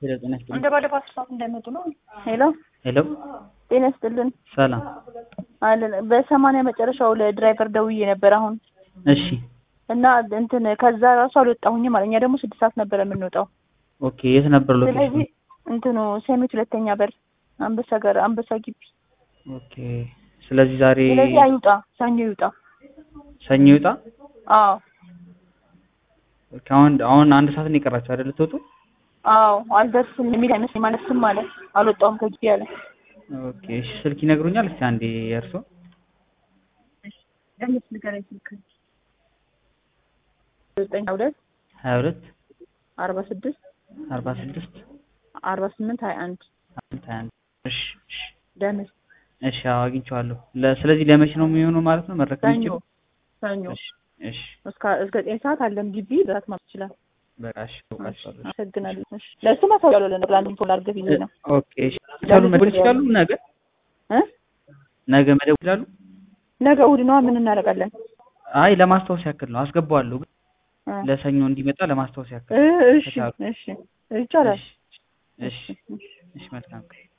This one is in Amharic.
እንደ ባለፈው አስፋት እንዳይመጡ ነው። ሄሎ ሄሎ ጤና ይስጥልን። ሰላም አለን በ80 መጨረሻው ለድራይቨር ደውዬ ነበር አሁን። እሺ እና እንትን ከዛ ራሱ አልወጣሁኝም ማለት እኛ ደግሞ 6 ሰዓት ነበር የምንወጣው። ኦኬ የት ነበር ሎኬሽኑ? ስለዚህ እንትኑ ሰሚት ሁለተኛ በር አንበሳ ግቢ። ኦኬ ስለዚህ ዛሬ አይውጣ ሰኞ ይውጣ። ሰኞ ይውጣ? አዎ አሁን አንድ ሰዓት ነው የቀራችሁ አይደል ትወጡ? አዎ አልደርስም የሚል አይመስልም ማለት ስም ማለት አልወጣሁም ከግቢ ያለ። ኦኬ እሺ ስልክ ይነግሩኛል እስቲ አንዴ የእርሶ? እሺ ደምስ ንገረኝ ስልክ 92 46 46 48 21 እሺ ደምስ እሺ አግኝቼዋለሁ። ስለዚህ ለመቼ ነው የሚሆነው ማለት ነው መረከብ ይችላል? ሰኞ እሺ እስከ 9 ሰዓት አለም ግቢ ብራት ማለት ይችላል። በቃሽ አመሰግናለሁ። እሺ ለሱ ማሳያለው ለነብላን ፎን አድርገህ ቢዜ ነው። ኦኬ እሺ ሰሉ መደወል ይችላሉ ነገ መደወል ይችላሉ? ነገ እሑድ ነው ምን እናደርጋለን? አይ ለማስታወስ ያክል ነው አስገባዋለሁ ግን ለሰኞ እንዲመጣ ለማስታወስ ያክል። እሺ ይቻላል። እሺ መልካም